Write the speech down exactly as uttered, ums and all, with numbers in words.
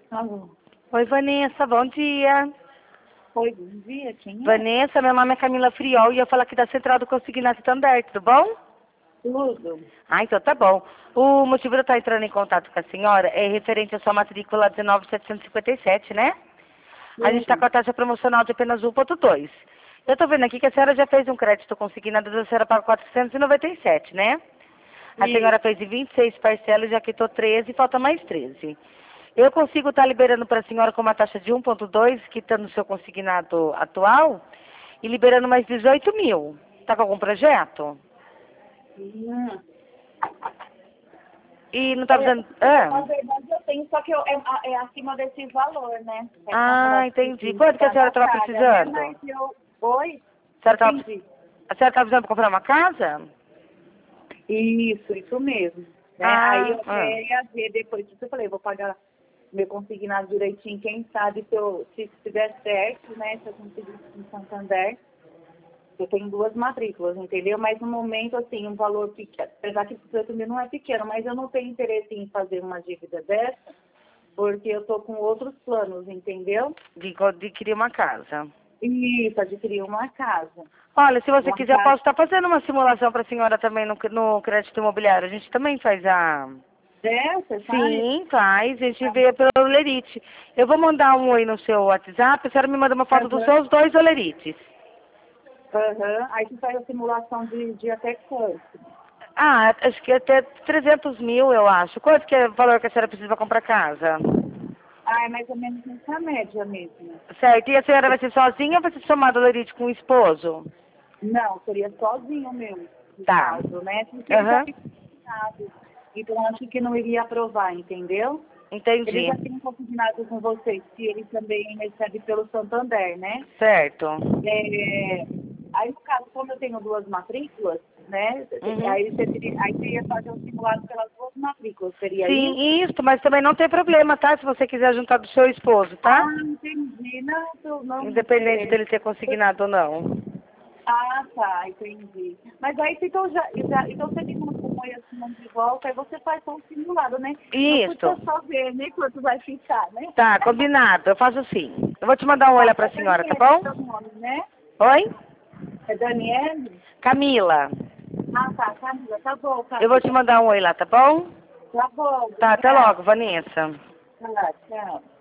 Alô. Oi, Vanessa, bom dia. Oi, bom dia, quem é? Vanessa, meu nome é Camila Friol e eu falo aqui da Central do Consignado Standard, tudo bom? Tudo. Ah, então tá bom. O motivo de eu estar entrando em contato com a senhora é referente à sua matrícula dezenove mil setecentos e cinquenta e sete, né? A gente está com Tudo. a taxa promocional de apenas um ponto dois. Eu estou vendo aqui que a senhora já fez um crédito consignado, a senhora paga quatrocentos e noventa e sete, né? A senhora Isso. fez em vinte e seis parcelas, já quitou treze, falta mais treze. Eu consigo estar liberando para a senhora com uma taxa de um ponto dois, quitando o seu consignado atual, e liberando mais dezoito mil. Está com algum projeto? Hum. E não está É, precisando... Ah, na verdade eu tenho, só que eu, é, é acima desse valor, né? É ah, contra entendi. Quanto que a da senhora estava batalha, né? precisando? Mas eu... Oi? A senhora estava Entendi. a senhora estava precisando comprar uma casa? Isso, isso mesmo. Né? Aí Ah, eu ah. até ia ver depois disso, eu falei, vou pagar meu consignado direitinho, quem sabe se, eu, se se der certo, né? Se eu conseguir em Santander. Eu tenho duas matrículas, entendeu? Mas no momento, assim, um valor pequeno, apesar que dezoito mil não é pequeno, mas eu não tenho interesse em fazer uma dívida dessa, porque eu estou com outros planos, entendeu? De co- adquirir uma casa. Isso, adquirir uma casa. Olha, se você Uma quiser, eu casa posso estar fazendo uma simulação para a senhora também no, no crédito imobiliário. A gente também faz a... dessa, sabe? Sim, faz. A gente vê pelo olerite. Eu vou mandar um oi no seu WhatsApp. A senhora me manda uma foto dos Aham, seus dois olerites. aham. Aí você faz a simulação de, de até quanto? Ah, acho que até trezentos mil, eu acho. Quanto que é o valor que a senhora precisa para comprar casa? Ah, é mais ou menos nessa média mesmo. Certo. E a senhora vai ser sozinha ou vai ser somada olerite com o esposo? Não, seria sozinho mesmo, no Tá. caso, né? Porque ele já Aham. tem consignado. Então, acho que não iria aprovar, entendeu? Ele Entendi. já tem combinado com vocês que ele também recebe pelo Santander, né? Certo. É, aí, no caso, como eu tenho duas matrículas, né? Uhum. Aí você, teria, aí você ia fazer um simulado pelas duas matrículas, seria isso? Sim, isso, mas também não tem problema, tá? Se você quiser juntar do seu esposo, tá? Ah, entendi. Não, tô- não. Independente É, dele ter consignado ou não. ah, tá, entendi. Mas aí então já, já então você me manda um oi assim de volta, aí você faz só um simulado, né? Não Isso. custa só ver, né? Quanto vai ficar, né? Tá, combinado. Eu faço assim. Eu vou te mandar um oi Tá, lá é pra senhora, tá Daniele bom? seu nome, né? Oi? É Daniele? Camila. Ah, tá, Camila, tá bom, Eu vou te Camila. mandar um oi lá, tá bom? Tá bom, Tá, até logo, obrigada. Vanessa. Tá, tchau.